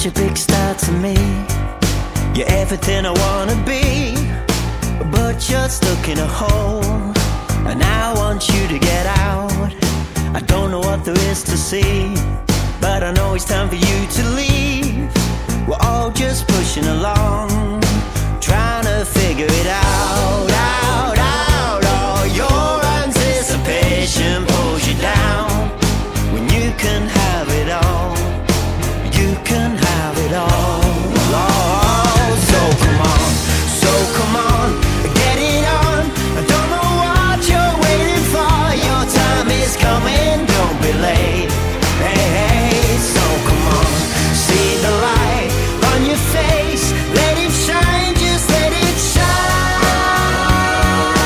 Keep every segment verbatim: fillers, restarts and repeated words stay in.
a big star to me. You're everything I wanna be, but you're stuck in a hole, and I want you to get out. I don't know what there is to see, but I know it's time for you to leave. We're all just pushing along, trying to figure it out, out, out. All your anticipation pulls you down when you can have it all. You can have it all. Oh, so come on, so come on, get it on. I don't know what you're waiting for. Your time is coming, don't be late. Hey, hey, so come on, see the light on your face. Let it shine, just let it shine.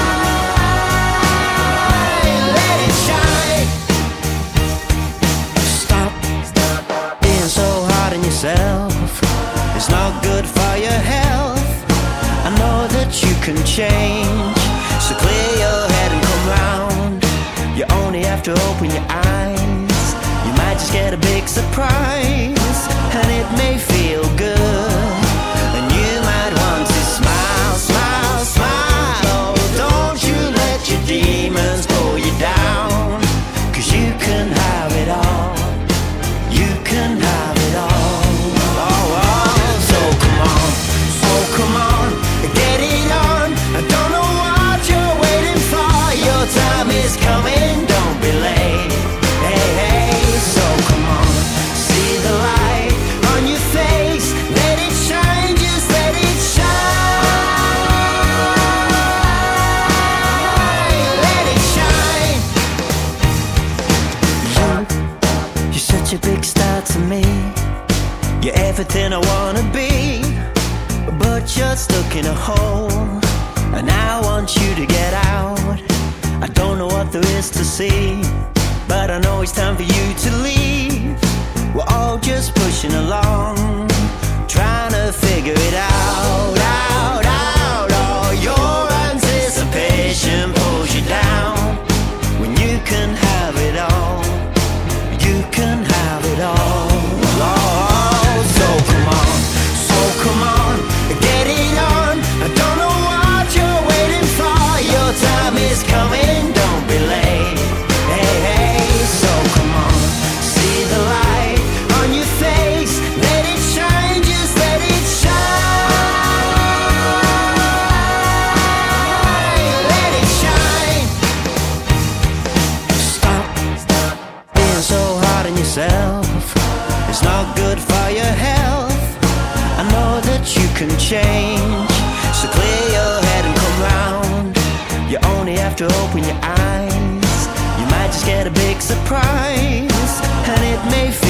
Let it shine. Stop, stop being so hard on yourself. It's not good for your health. I know that you can change, so clear your head and come round. You only have to open your eyes. You might just get a big surprise, and it may feel good, and you might want to smile, smile, smile. Oh, don't you let your demons pull you down, 'cause you can have it all. You can have it all. Oh, oh, so come on, so come on, get it on. I don't know what you're waiting for. Your time is coming, don't be late. Hey, hey, so come on, see the light on your face. Let it shine, just let it shine. Let it shine. You, you're such a big star to me. You're everything I wanna be, but you're stuck in a hole, and I want you to get out. I don't know what there is to see, but I know it's time for you to leave. We're all just pushing along, trying to figure it out, out, out. All your anticipation pulls you down when you can have it all. You can have it all. Oh, so come on, so come on, get it on. I don't know what you're waiting for. Your time is coming, don't be late. Hey, hey, so come on, see the light on your face. Let it shine, just let it shine. Let it shine. Stop, stop being so hard on yourself. It's not good for your health. I know that you can change, so clear your head and come round. You only have to open your eyes. You might just get a big surprise, and it may